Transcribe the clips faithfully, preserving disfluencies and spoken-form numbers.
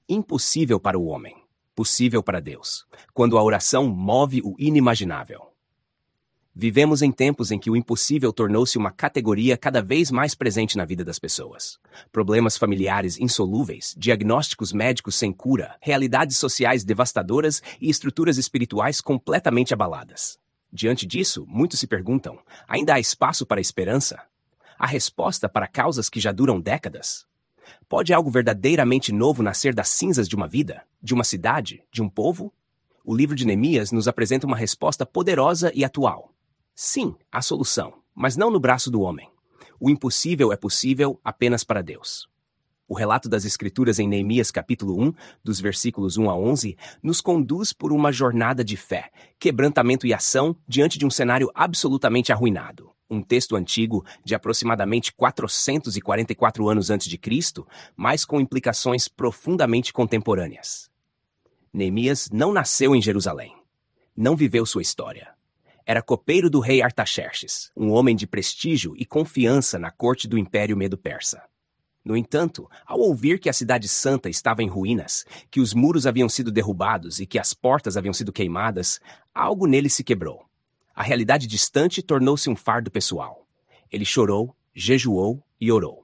Impossível para o homem, possível para Deus, quando a oração move o inimaginável. Vivemos em tempos em que o impossível tornou-se uma categoria cada vez mais presente na vida das pessoas. Problemas familiares insolúveis, diagnósticos médicos sem cura, realidades sociais devastadoras e estruturas espirituais completamente abaladas. Diante disso, muitos se perguntam: ainda há espaço para a esperança? Há resposta para causas que já duram décadas? Pode algo verdadeiramente novo nascer das cinzas de uma vida, de uma cidade, de um povo? O livro de Neemias nos apresenta uma resposta poderosa e atual. Sim, há solução, mas não no braço do homem. O impossível é possível apenas para Deus. O relato das Escrituras em Neemias capítulo um, dos versículos um a onze, nos conduz por uma jornada de fé, quebrantamento e ação diante de um cenário absolutamente arruinado. Um texto antigo de aproximadamente quatrocentos e quarenta e quatro anos antes de Cristo, mas com implicações profundamente contemporâneas. Neemias não nasceu em Jerusalém. Não viveu sua história. Era copeiro do rei Artaxerxes, um homem de prestígio e confiança na corte do Império Medo-Persa. No entanto, ao ouvir que a cidade santa estava em ruínas, que os muros haviam sido derrubados e que as portas haviam sido queimadas, algo nele se quebrou. A realidade distante tornou-se um fardo pessoal. Ele chorou, jejuou e orou.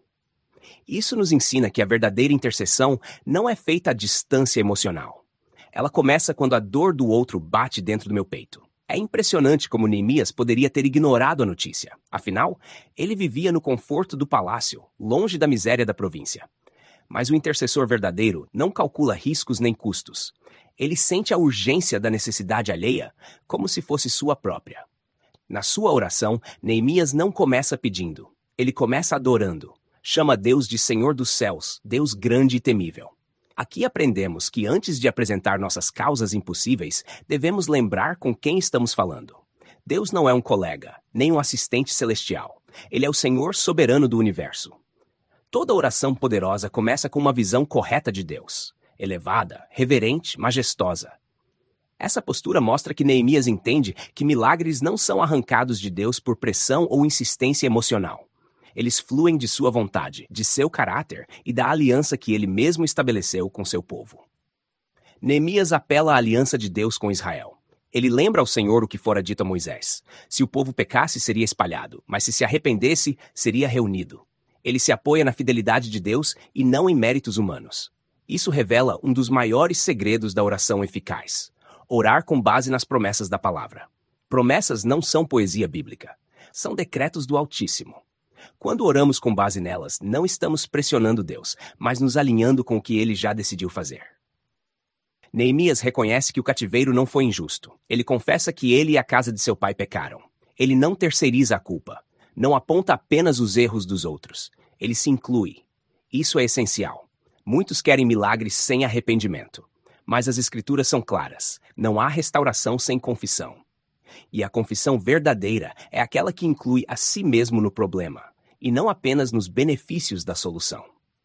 Isso nos ensina que a verdadeira intercessão não é feita à distância emocional. Ela começa quando a dor do outro bate dentro do meu peito. É impressionante como Neemias poderia ter ignorado a notícia. Afinal, ele vivia no conforto do palácio, longe da miséria da província. Mas o intercessor verdadeiro não calcula riscos nem custos. Ele sente a urgência da necessidade alheia como se fosse sua própria. Na sua oração, Neemias não começa pedindo. Ele começa adorando. Chama Deus de Senhor dos céus, Deus grande e temível. Aqui aprendemos que antes de apresentar nossas causas impossíveis, devemos lembrar com quem estamos falando. Deus não é um colega, nem um assistente celestial. Ele é o Senhor soberano do universo. Toda oração poderosa começa com uma visão correta de Deus. Elevada, reverente, majestosa. Essa postura mostra que Neemias entende que milagres não são arrancados de Deus por pressão ou insistência emocional. Eles fluem de sua vontade, de seu caráter e da aliança que ele mesmo estabeleceu com seu povo. Neemias apela à aliança de Deus com Israel. Ele lembra ao Senhor o que fora dito a Moisés. Se o povo pecasse, seria espalhado, mas se se arrependesse, seria reunido. Ele se apoia na fidelidade de Deus e não em méritos humanos. Isso revela um dos maiores segredos da oração eficaz. Orar com base nas promessas da palavra. Promessas não são poesia bíblica. São decretos do Altíssimo. Quando oramos com base nelas, não estamos pressionando Deus, mas nos alinhando com o que ele já decidiu fazer. Neemias reconhece que o cativeiro não foi injusto. Ele confessa que ele e a casa de seu pai pecaram. Ele não terceiriza a culpa. Não aponta apenas os erros dos outros. Ele se inclui. Isso é essencial. Muitos querem milagres sem arrependimento. Mas as Escrituras são claras. Não há restauração sem confissão. E a confissão verdadeira é aquela que inclui a si mesmo no problema, e não apenas nos benefícios da solução.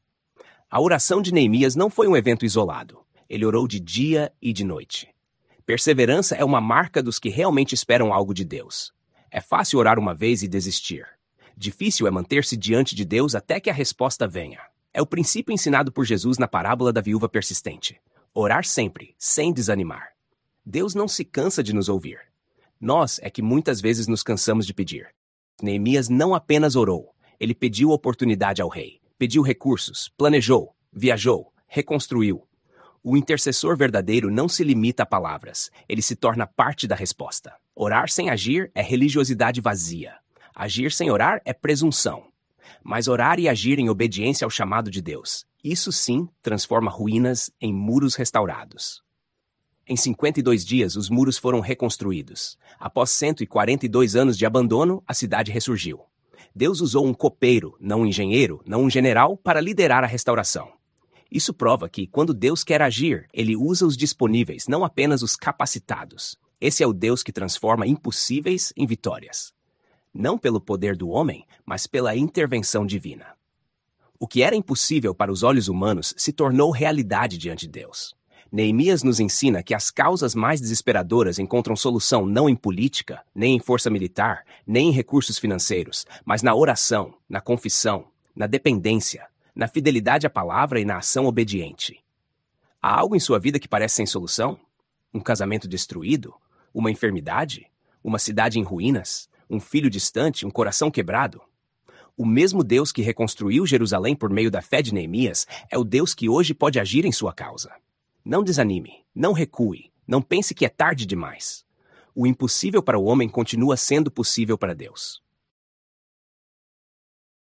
A oração de Neemias não foi um evento isolado. Ele orou de dia e de noite. Perseverança é uma marca dos que realmente esperam algo de Deus. É fácil orar uma vez e desistir. Difícil é manter-se diante de Deus até que a resposta venha. É o princípio ensinado por Jesus na parábola da viúva persistente. Orar sempre, sem desanimar. Deus não se cansa de nos ouvir. Nós é que muitas vezes nos cansamos de pedir. Neemias não apenas orou, ele pediu oportunidade ao rei, pediu recursos, planejou, viajou, reconstruiu. O intercessor verdadeiro não se limita a palavras, ele se torna parte da resposta. Orar sem agir é religiosidade vazia. Agir sem orar é presunção. Mas orar e agir em obediência ao chamado de Deus, isso sim transforma ruínas em muros restaurados. Em cinquenta e dois dias, os muros foram reconstruídos. Após cento e quarenta e dois anos de abandono, a cidade ressurgiu. Deus usou um copeiro, não um engenheiro, não um general, para liderar a restauração. Isso prova que, quando Deus quer agir, ele usa os disponíveis, não apenas os capacitados. Esse é o Deus que transforma impossíveis em vitórias. Não pelo poder do homem, mas pela intervenção divina. O que era impossível para os olhos humanos se tornou realidade diante de Deus. Neemias nos ensina que as causas mais desesperadoras encontram solução não em política, nem em força militar, nem em recursos financeiros, mas na oração, na confissão, na dependência, na fidelidade à palavra e na ação obediente. Há algo em sua vida que parece sem solução? Um casamento destruído? Uma enfermidade? Uma cidade em ruínas? Um filho distante? Um coração quebrado? O mesmo Deus que reconstruiu Jerusalém por meio da fé de Neemias é o Deus que hoje pode agir em sua causa. Não desanime, não recue, não pense que é tarde demais. O impossível para o homem continua sendo possível para Deus.